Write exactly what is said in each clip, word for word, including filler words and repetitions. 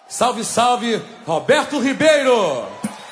Salve, salve, Roberto Ribeiro!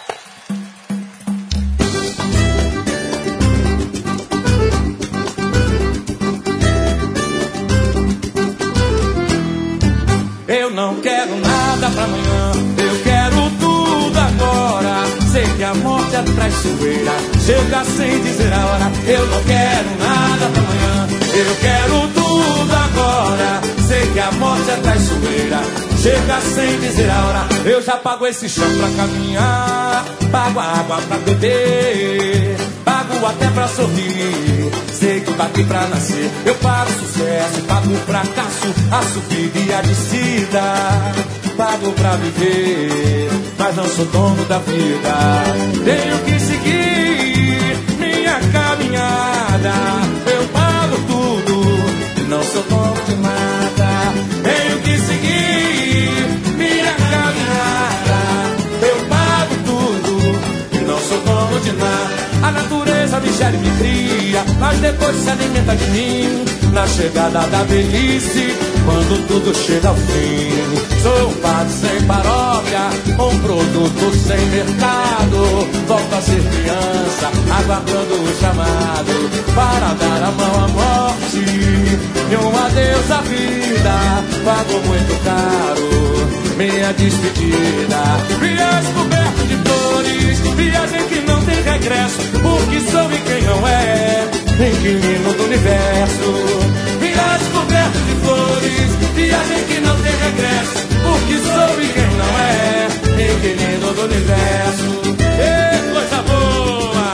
Eu não quero nada pra amanhã, eu quero tudo agora. Sei que a morte é traiçoeira, chega sem dizer a hora. Eu não quero nada pra amanhã, eu quero tudo agora. Sei que a morte é traiçoeira, chega sem dizer a hora. Eu já pago esse chão pra caminhar, pago a água pra beber, pago até pra sorrir. Sei que paguei pra nascer, eu pago sucesso, pago fracasso, a subida e a descida. Pago pra viver, mas não sou dono da vida. Tenho que seguir minha caminhada. Eu pago tudo, não sou dono de nada. Tenho que seguir minha caminhada. Eu pago tudo, não sou dono de nada. A natureza me gera e me cria, mas depois se alimenta de mim. Na chegada da velhice, quando tudo chega ao fim. Sou um padre sem paróquia, um produto sem mercado. Volto a ser criança, aguardando o chamado para dar a mão à morte e um adeus à vida. Pago muito caro minha despedida. Viagem coberto de flores, viagem que não tem regresso, porque soube quem não é, inquilino do universo. Viagem coberto de flores, viagem que não tem regresso, porque soube quem não é, inquilino do universo. Ei, coisa boa!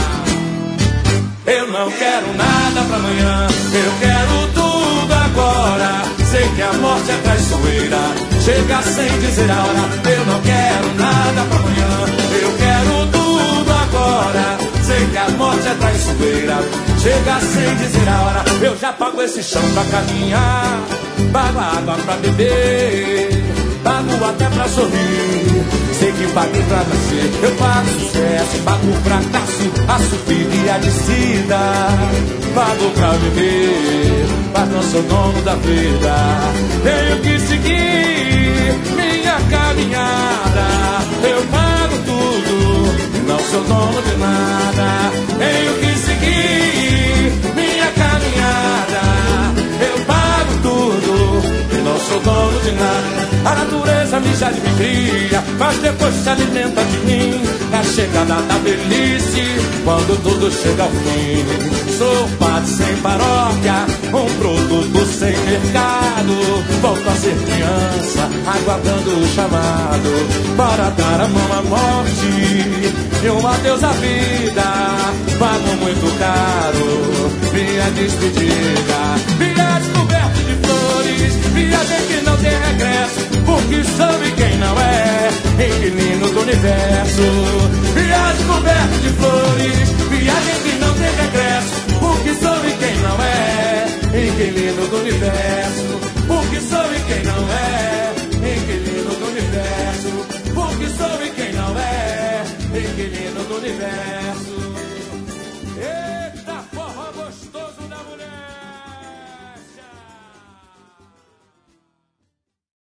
Eu não quero nada pra amanhã, eu quero tudo agora. Sei que a morte é traiçoeira, chega sem dizer a hora. Eu não quero nada pra amanhã, eu quero tudo agora. Sei que a morte é traiçoeira, chega sem dizer a hora. Eu já pago esse chão pra caminhar, pago a água pra beber, pago até pra sorrir. Sei que paguei pra nascer, eu pago sucesso, pago fracasso, a subida e a descida. Pago pra viver, mas não sou dono da vida. Tenho que seguir minha caminhada. Eu pago tudo, não sou dono de nada. Tenho que seguir minha caminhada. Eu pago tudo, e não sou dono de nada. A natureza me gera e me cria, mas depois se alimenta de mim. Na chegada da velhice, quando tudo chega ao fim. Sou um padre sem paróquia, um produto sem mercado. Volto a ser criança, aguardando o chamado para dar a mão à morte e um adeus à vida. Pago muito caro minha despedida. Viagem coberto de flores, viagem que não tem regresso, porque soube quem não é, inquilino do universo. Viagem coberto de flores, viagem que não tem regresso, porque soube quem não é, inquilino do universo. Porque soube quem não é, inquilino do universo. Porque soube quem não é, inquilino do universo.